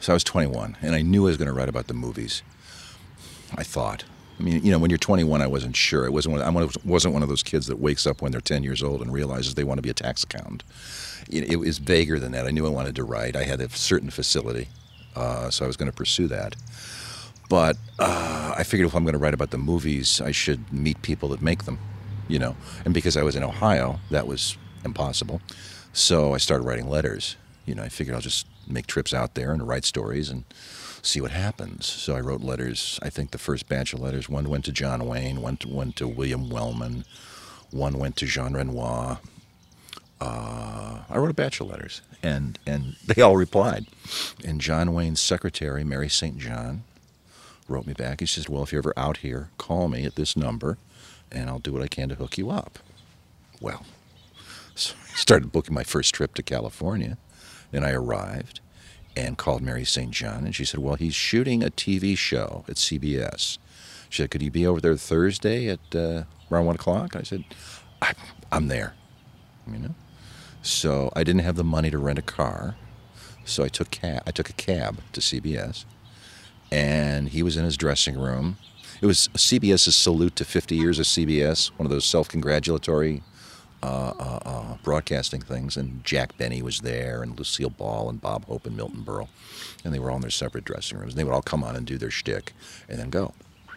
So I was 21, and I knew I was going to write about the movies. I thought. I mean, you know, when you're 21, I wasn't sure. I wasn't one of those kids that wakes up when they're 10 years old and realizes they want to be a tax accountant. It was vaguer than that. I knew I wanted to write. I had a certain facility, so I was going to pursue that. But I figured if I'm going to write about the movies, I should meet people that make them, you know. And because I was in Ohio, that was impossible. So I started writing letters. You know, I figured I'll just make trips out there and write stories and see what happens. So I wrote letters. I think the first batch of letters, one went to John Wayne, one went to William Wellman, one went to Jean Renoir. I wrote a batch of letters, and they all replied. And John Wayne's secretary, Mary St. John, wrote me back. He says, well, if you're ever out here, call me at this number, and I'll do what I can to hook you up. Well, so I started booking my first trip to California. Then I arrived and called Mary St. John, and she said, well, he's shooting a TV show at CBS. She said, could you be over there Thursday at around 1 o'clock? I said, I'm there, you know. So I didn't have the money to rent a car, so I took a cab to CBS, and he was in his dressing room. It was CBS's salute to 50 years of CBS, one of those self-congratulatory broadcasting things, and Jack Benny was there, and Lucille Ball, and Bob Hope, and Milton Berle, and they were all in their separate dressing rooms. And they would all come on and do their shtick, and then go.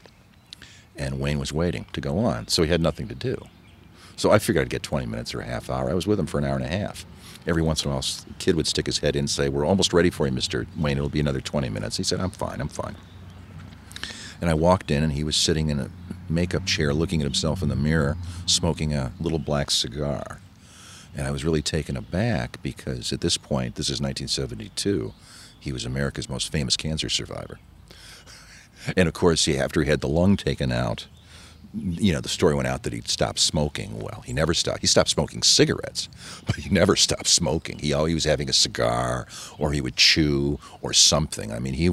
And Wayne was waiting to go on, so he had nothing to do. So I figured I'd get 20 minutes or a half hour. I was with him for an hour and a half. Every once in a while, a kid would stick his head in and say, we're almost ready for you, Mr. Wayne. It'll be another 20 minutes. He said, I'm fine. And I walked in, and he was sitting in a makeup chair looking at himself in the mirror, smoking a little black cigar. And I was really taken aback because at this point, this is 1972, he was America's most famous cancer survivor. And of course, after he had the lung taken out, you know, the story went out that he'd stopped smoking. Well, he never stopped. He stopped smoking cigarettes, but he never stopped smoking. He was having a cigar, or he would chew, or something. I mean, he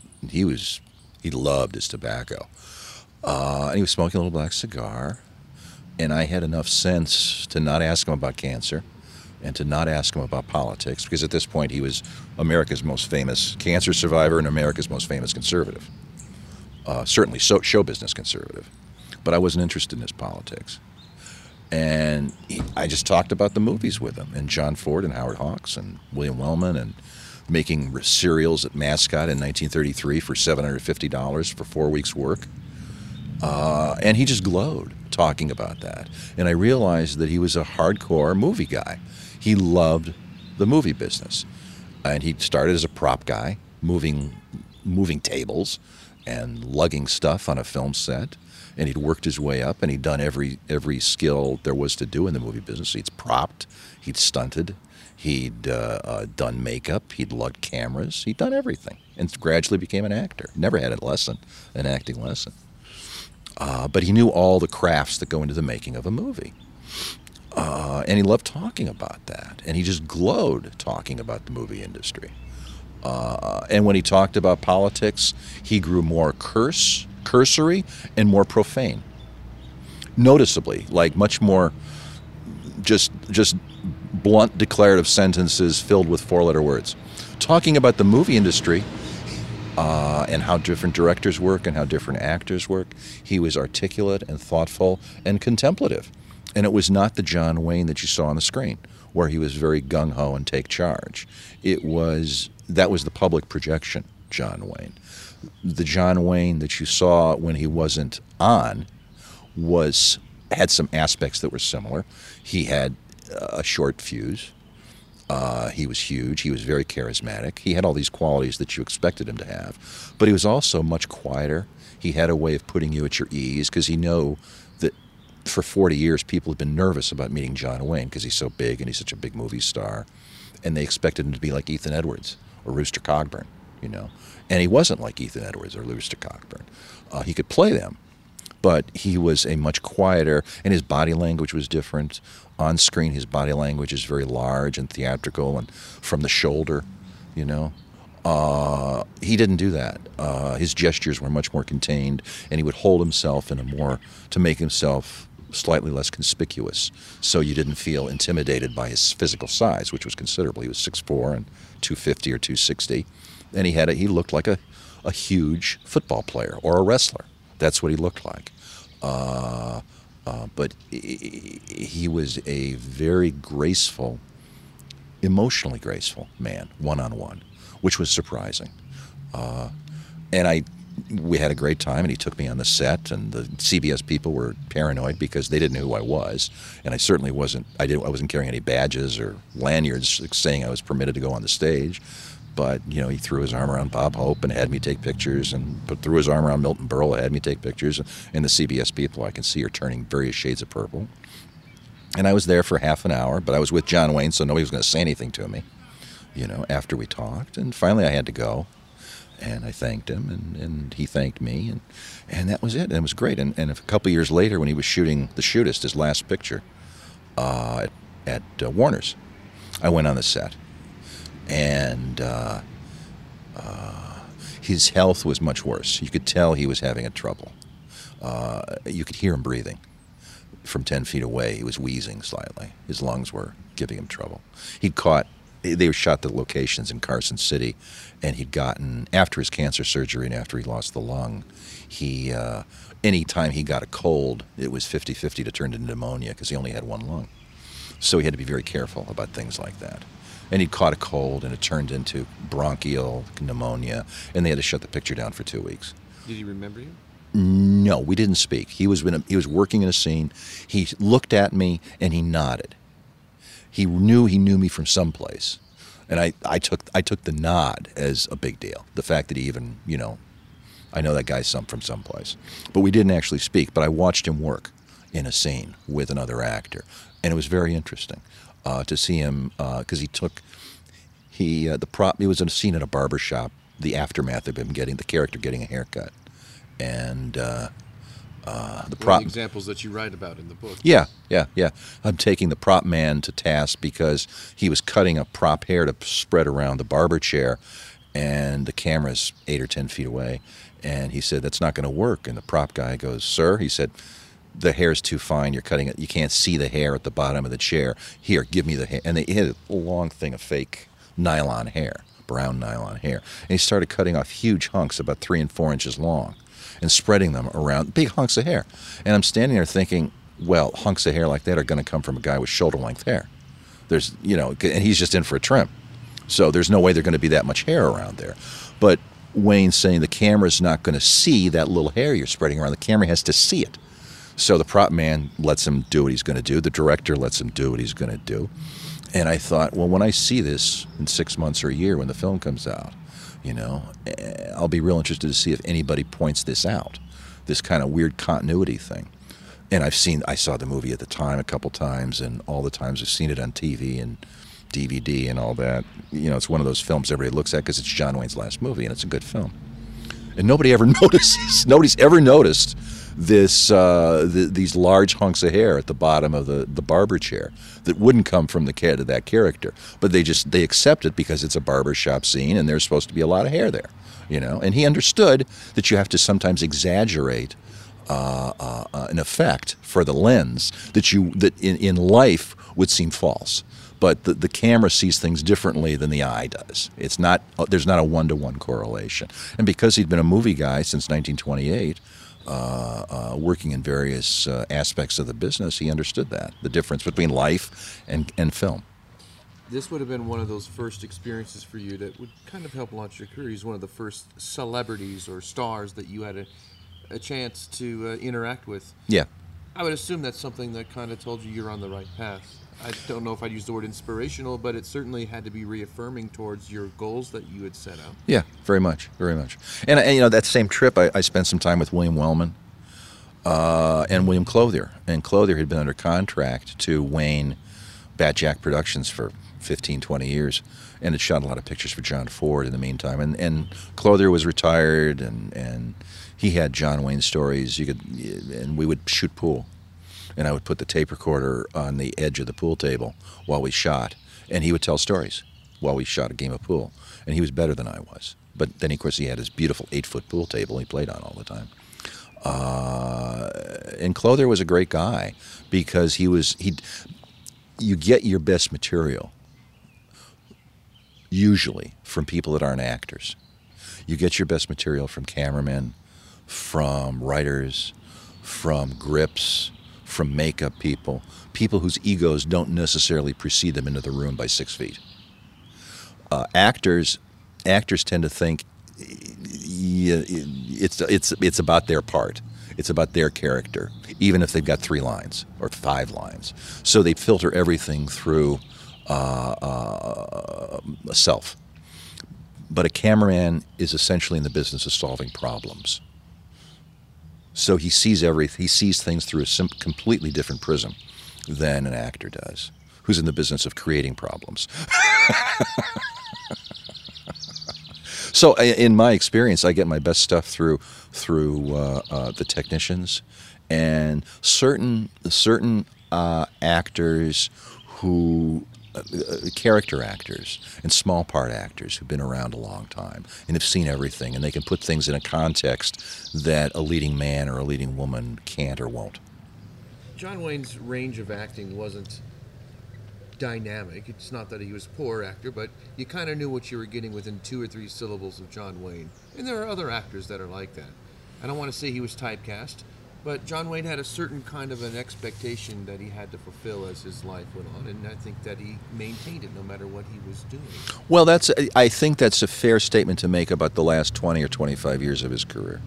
loved his tobacco. And he was smoking a little black cigar, and I had enough sense to not ask him about cancer and to not ask him about politics, because at this point he was America's most famous cancer survivor and America's most famous conservative. Certainly show business conservative. But I wasn't interested in his politics. And I just talked about the movies with him, and John Ford and Howard Hawks and William Wellman, and making cereals at Mascot in 1933 for $750 for 4 weeks' work. And he just glowed talking about that. And I realized that he was a hardcore movie guy. He loved the movie business. And he started as a prop guy, moving tables and lugging stuff on a film set. And he'd worked his way up, and he'd done every skill there was to do in the movie business. He'd propped, he'd stunted, he'd done makeup, he'd lugged cameras, he'd done everything, and gradually became an actor. Never had an acting lesson. But he knew all the crafts that go into the making of a movie. And he loved talking about that. And he just glowed talking about the movie industry. And when he talked about politics, he grew more cursory and more profane. Noticeably, like much more just blunt declarative sentences filled with four-letter words. Talking about the movie industry and how different directors work and how different actors work, he was articulate and thoughtful and contemplative. And it was not the John Wayne that you saw on the screen, where he was very gung-ho and take charge. That was the public projection, John Wayne. The John Wayne that you saw when he wasn't on had some aspects that were similar. He had a short fuse. He was huge. He was very charismatic. He had all these qualities that you expected him to have. But he was also much quieter. He had a way of putting you at your ease, because he knew that for 40 years people had been nervous about meeting John Wayne because he's so big and he's such a big movie star. And they expected him to be like Ethan Edwards or Rooster Cogburn, you know. And he wasn't like Ethan Edwards or Rooster Cogburn. He could play them, but he was a much quieter, and his body language was different. On screen, his body language is very large and theatrical and from the shoulder, you know. He didn't do that. His gestures were much more contained, and he would hold himself to make himself slightly less conspicuous, so you didn't feel intimidated by his physical size, which was considerable. He was 6'4" and 250 or 260, and he looked like a huge football player or a wrestler. That's what he looked like. But he was a very graceful, emotionally graceful man, one-on-one, which was surprising. And we had a great time, and he took me on the set, and the CBS people were paranoid because they didn't know who I was, and I certainly wasn't. I wasn't carrying any badges or lanyards saying I was permitted to go on the stage. But he threw his arm around Bob Hope and had me take pictures, and threw his arm around Milton Berle and had me take pictures. And the CBS people, I can see, are turning various shades of purple. And I was there for half an hour, but I was with John Wayne, so nobody was going to say anything to me, after we talked. And finally I had to go, and I thanked him, and he thanked me, and that was it. And it was great. And a couple years later, when he was shooting The Shootist, his last picture, at Warner's, I went on the set. And his health was much worse. You could tell he was having trouble. You could hear him breathing from 10 feet away. He was wheezing slightly. His lungs were giving him trouble. They shot the locations in Carson City, and he'd gotten, after his cancer surgery and after he lost the lung, any time he got a cold, it was 50-50 to turn into pneumonia because he only had one lung. So he had to be very careful about things like that. And he'd caught a cold, and it turned into bronchial pneumonia, and they had to shut the picture down for 2 weeks. Did he remember you? No, we didn't speak. He was working in a scene. He looked at me, and he nodded. He knew me from someplace, and I took the nod as a big deal. The fact that he even, I know that guy from someplace. But we didn't actually speak, but I watched him work in a scene with another actor, and it was very interesting. To see him, because it was in a scene at a barber shop, the aftermath of him the character getting a haircut, and the prop examples that you write about in the book. Yeah. I'm taking the prop man to task because he was cutting a prop hair to spread around the barber chair, and the camera's 8 or 10 feet away, and he said, "That's not going to work." And the prop guy goes, "Sir," he said, "the hair's too fine. You're cutting it. You can't see the hair at the bottom of the chair. Here, give me the hair." And they had a long thing of fake nylon hair, brown nylon hair. And he started cutting off huge hunks about 3 and 4 inches long and spreading them around, big hunks of hair. And I'm standing there thinking, well, hunks of hair like that are going to come from a guy with shoulder-length hair. And he's just in for a trim. So there's no way there's going to be that much hair around there. But Wayne's saying the camera's not going to see that little hair you're spreading around. The camera has to see it. So the prop man lets him do what he's going to do. The director lets him do what he's going to do. And I thought, well, when I see this in 6 months or a year when the film comes out, I'll be real interested to see if anybody points this out, this kind of weird continuity thing. And I saw the movie at the time a couple times, and all the times I've seen it on TV and DVD and all that. It's one of those films everybody looks at because it's John Wayne's last movie, and it's a good film. And nobody ever notices. Nobody's ever noticed these large hunks of hair at the bottom of the barber chair that wouldn't come from the head of that character, but they accept it because it's a barbershop scene and there's supposed to be a lot of hair there, And he understood that you have to sometimes exaggerate an effect for the lens that in life would seem false. But the camera sees things differently than the eye does. There's not a one-to-one correlation. And because he'd been a movie guy since 1928, working in various aspects of the business, he understood the difference between life and film. This would have been one of those first experiences for you that would kind of help launch your career. He's one of the first celebrities or stars that you had a chance to interact with. Yeah. I would assume that's something that kind of told you you're on the right path. I don't know if I'd use the word inspirational, but it certainly had to be reaffirming towards your goals that you had set out. Yeah, very much, very much. And that same trip, I spent some time with William Wellman and William Clothier. And Clothier had been under contract to Wayne Bat Jack Productions for 15, 20 years, and had shot a lot of pictures for John Ford in the meantime. And Clothier was retired, and he had John Wayne stories. And we would shoot pool. And I would put the tape recorder on the edge of the pool table while we shot, and he would tell stories while we shot a game of pool. And he was better than I was. But then, of course, he had his beautiful 8-foot pool table he played on all the time. And Clothier was a great guy because you get your best material usually from people that aren't actors. You get your best material from cameramen, from writers, from grips, from makeup people, people whose egos don't necessarily precede them into the room by 6 feet. Actors tend to think it's about their part. It's about their character, even if they've got 3 lines or 5 lines. So they filter everything through a self. But a cameraman is essentially in the business of solving problems. So he sees things through a completely different prism than an actor does, who's in the business of creating problems. So in my experience, I get my best stuff through the technicians and certain actors who character actors and small part actors who've been around a long time and have seen everything, and they can put things in a context that a leading man or a leading woman can't or won't. John Wayne's range of acting wasn't dynamic. It's not that he was a poor actor, but you kind of knew what you were getting within 2 or 3 syllables of John Wayne. And there are other actors that are like that. I don't want to say he was typecast, but John Wayne had a certain kind of an expectation that he had to fulfill as his life went on, and I think that he maintained it no matter what he was doing. Well, I think that's a fair statement to make about the last 20 or 25 years of his career.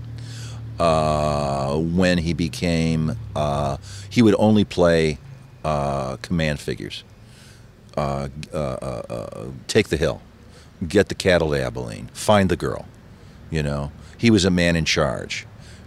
When he became, he would only play command figures. Take the hill, get the cattle to Abilene, find the girl. He was a man in charge.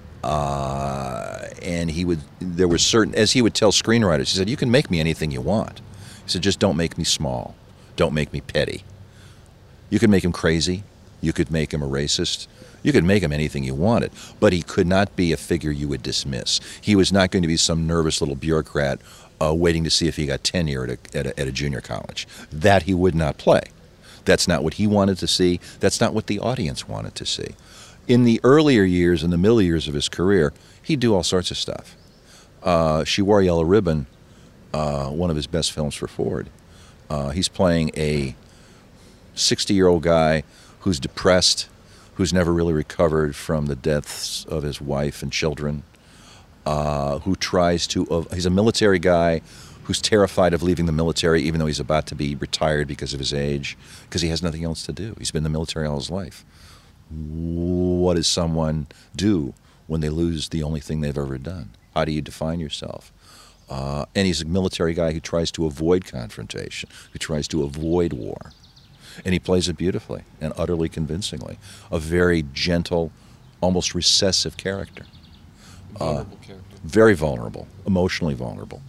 And there were certain, as he would tell screenwriters, he said, you can make me anything you want. He said, just don't make me small. Don't make me petty. You could make him crazy. You could make him a racist. You could make him anything you wanted. But he could not be a figure you would dismiss. He was not going to be some nervous little bureaucrat waiting to see if he got tenure at a junior college. That he would not play. That's not what he wanted to see. That's not what the audience wanted to see. In the earlier years, in the middle years of his career, he'd do all sorts of stuff. She Wore a Yellow Ribbon, one of his best films for Ford. He's playing a 60-year-old guy who's depressed, who's never really recovered from the deaths of his wife and children, who tries to... he's a military guy who's terrified of leaving the military even though he's about to be retired because of his age, because he has nothing else to do. He's been in the military all his life. What does someone do when they lose the only thing they've ever done? How do you define yourself? And he's a military guy who tries to avoid confrontation, who tries to avoid war. And he plays it beautifully and utterly convincingly. A very gentle, almost recessive character. Vulnerable character. Very vulnerable, emotionally vulnerable.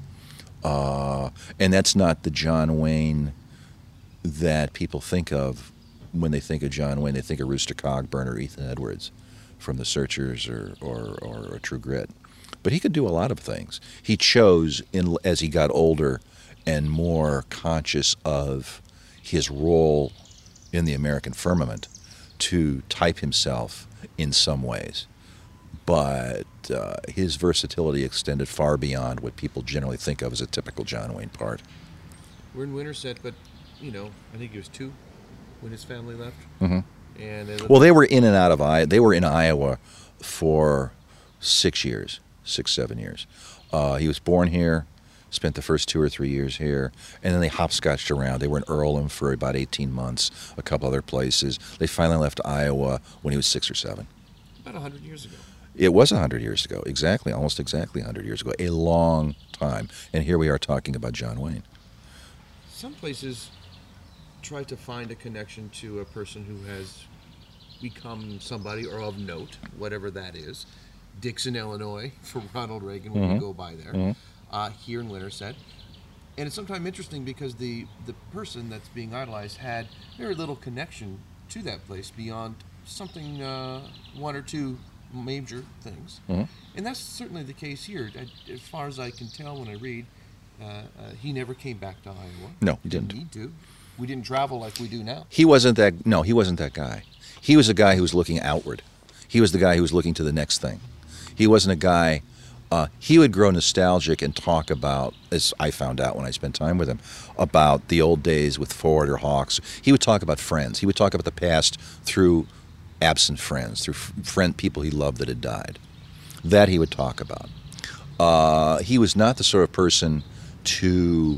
And that's not the John Wayne that people think of when they think of John Wayne. They think of Rooster Cogburn or Ethan Edwards from The Searchers or True Grit. But he could do a lot of things. He chose, as he got older and more conscious of his role in the American firmament, to type himself in some ways. But his versatility extended far beyond what people generally think of as a typical John Wayne part. We're in Winterset, but, I think he was 2 when his family left. Mm-hmm. And they were in and out of Iowa. They were in Iowa for 6 years, 7 years. He was born here, spent the first 2 or 3 years here, and then they hopscotched around. They were in Earlham for about 18 months, a couple other places. They finally left Iowa when he was 6 or 7. About 100 years ago. It was 100 years ago, exactly, almost exactly 100 years ago, a long time. And here we are talking about John Wayne. Some places try to find a connection to a person who has become somebody or of note, whatever that is. Dixon, Illinois, for Ronald Reagan, when you go by there, here in Winterset. And it's sometimes interesting because the person that's being idolized had very little connection to that place beyond something, 1 or 2 major things. And that's certainly the case here. As far as I can tell when I read, he never came back to Iowa. No, he didn't. Need to. We didn't travel like we do now. He wasn't that guy. He was a guy who was looking outward. He was the guy who was looking to the next thing. He wasn't a guy. He would grow nostalgic and talk about, as I found out when I spent time with him, about the old days with Ford or Hawks. He would talk about friends. He would talk about the past through absent friends, through people he loved that had died. That he would talk about. He was not the sort of person to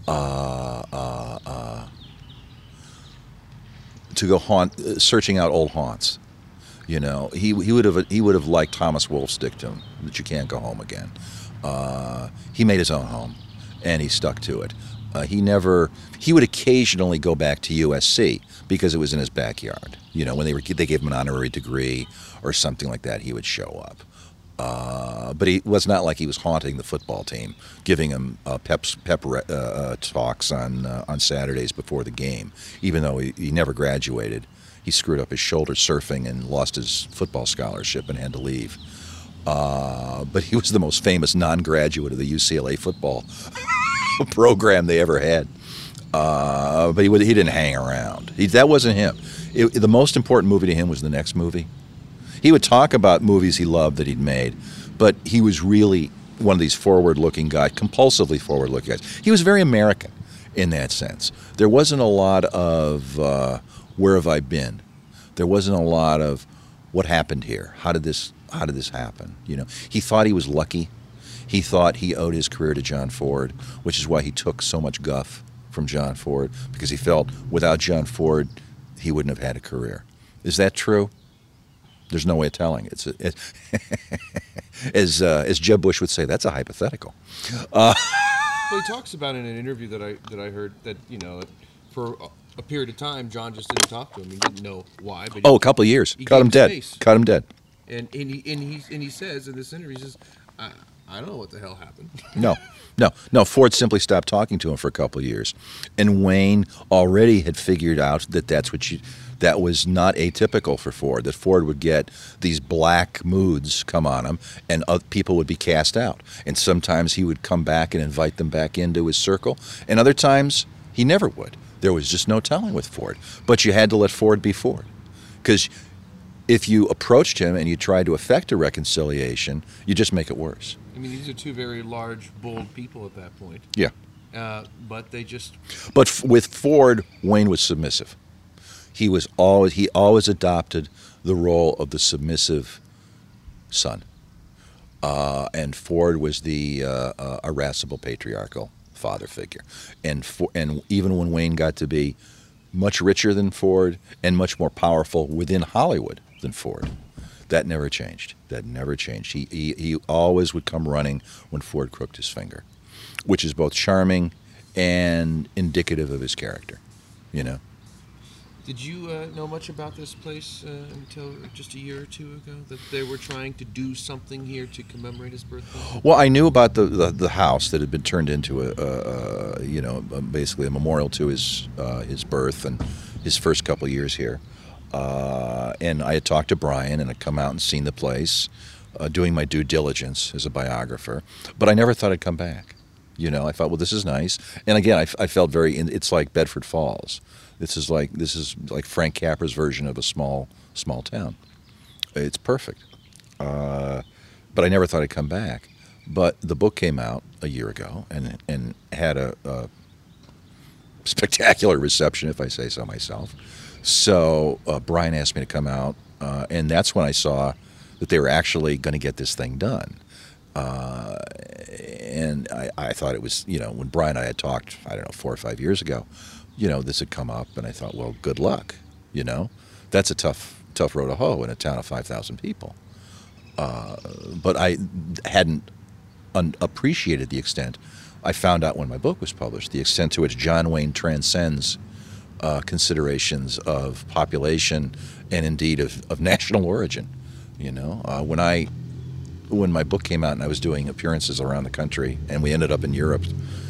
go searching out old haunts. You know, he would have liked Thomas Wolfe's dictum that you can't go home again. He made his own home, and he stuck to it. He would occasionally go back to USC because it was in his backyard. You know, when they gave him an honorary degree or something like that, he would show up. But he was not like he was haunting the football team, giving them pep talks on Saturdays before the game. Even though he never graduated, he screwed up his shoulder surfing and lost his football scholarship and had to leave. But he was the most famous non-graduate of the UCLA football program they ever had. But he didn't hang around. That wasn't him. The most important movie to him was the next movie. He would talk about movies he loved that he'd made, but he was really one of these forward-looking guys, compulsively forward-looking guys. He was very American in that sense. There wasn't a lot of where have I been? There wasn't a lot of what happened here. How did this happen? You know, he thought he was lucky. He thought he owed his career to John Ford, which is why he took so much guff from John Ford, because he felt without John Ford, he wouldn't have had a career. Is that true? There's no way of telling. As Jeb Bush would say, that's a hypothetical. Well, he talks about in an interview that I heard that, you know, for a period of time, John just didn't talk to him. He didn't know why. But a couple of years. Cut him dead. Cut him dead. And he says in this interview, he says, I don't know what the hell happened. No. Ford simply stopped talking to him for a couple of years, and Wayne already had figured out that was not atypical for Ford. That Ford would get these black moods come on him, and people would be cast out. And sometimes he would come back and invite them back into his circle, and other times he never would. There was just no telling with Ford. But you had to let Ford be Ford, because if you approached him and you tried to effect a reconciliation, you just make it worse. I mean, these are two very large, bold people at that point. Yeah. But they just... But with Ford, Wayne was submissive. He always adopted the role of the submissive son. And Ford was the irascible patriarchal father figure. And even when Wayne got to be much richer than Ford and much more powerful within Hollywood than Ford, that never changed. He always would come running when Ford crooked his finger, which is both charming and indicative of his character, you know. Did you know much about this place until just a year or two ago, that they were trying to do something here to commemorate his birthday? Well, I knew about the house that had been turned into basically a memorial to his birth and his first couple of years here. And I had talked to Brian and had come out and seen the place, doing my due diligence as a biographer. But I never thought I'd come back. You know, I thought, well, this is nice. And again, I felt it's like Bedford Falls. This is like Frank Capra's version of a small town. It's perfect. But I never thought I'd come back. But the book came out a year ago and had a spectacular reception, if I say so myself. So Brian asked me to come out, and that's when I saw that they were actually going to get this thing done. And I thought it was, when Brian and I had talked, 4 or 5 years ago, this had come up, and I thought, well, good luck. That's a tough row to hoe in a town of 5,000 people. But I hadn't appreciated the extent. I found out when my book was published, the extent to which John Wayne transcends considerations of population and indeed of national origin. When my book came out and I was doing appearances around the country and we ended up in Europe,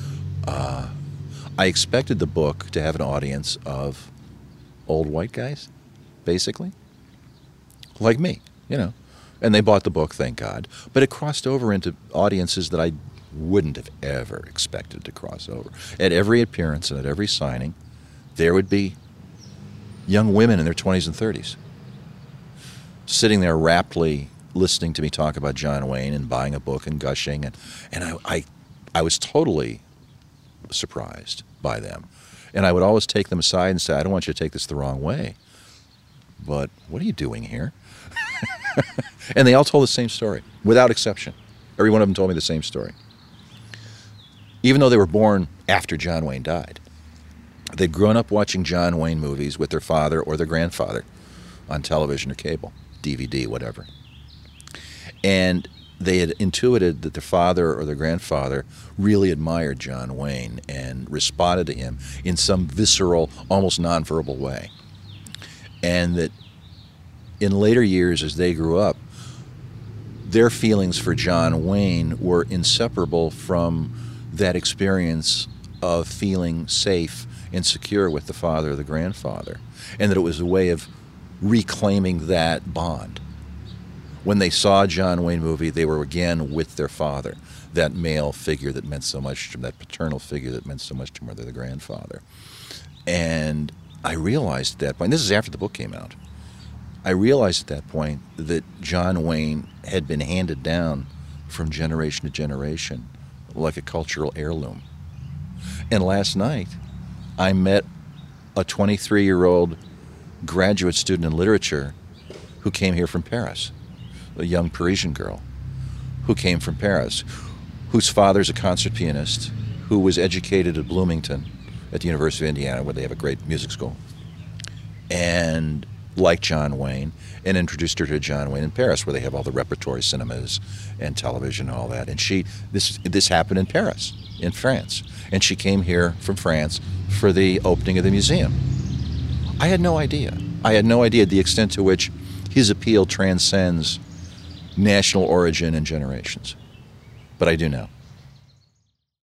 I expected the book to have an audience of old white guys, basically, like me, and they bought the book, thank God. But it crossed over into audiences that I wouldn't have ever expected to cross over. At every appearance and at every signing, there would be young women in their 20s and 30s sitting there raptly listening to me talk about John Wayne and buying a book and gushing, and I was totally surprised by them. And I would always take them aside and say, I don't want you to take this the wrong way, but what are you doing here? And they all told the same story, without exception. Every one of them told me the same story. Even though they were born after John Wayne died, they'd grown up watching John Wayne movies with their father or their grandfather on television or cable, DVD, whatever. And they had intuited that their father or their grandfather really admired John Wayne and responded to him in some visceral, almost nonverbal way. And that in later years, as they grew up, their feelings for John Wayne were inseparable from that experience of feeling safe and secure with the father or the grandfather, and that it was a way of reclaiming that bond. When they saw a John Wayne movie, they were again with their father, that male figure that meant so much to them, that paternal figure that meant so much to them, their grandfather. And I realized at that point, this is after the book came out, I realized at that point that John Wayne had been handed down from generation to generation like a cultural heirloom. And last night, I met a 23-year-old graduate student in literature who came here from Paris, a young Parisian girl who came from Paris, whose father's a concert pianist, who was educated at Bloomington at the University of Indiana, where they have a great music school, and liked John Wayne, and introduced her to John Wayne in Paris, where they have all the repertory cinemas and television and all that. And this happened in Paris, in France. And she came here from France for the opening of the museum. I had no idea. I had no idea the extent to which his appeal transcends national origin and generations. But I do now.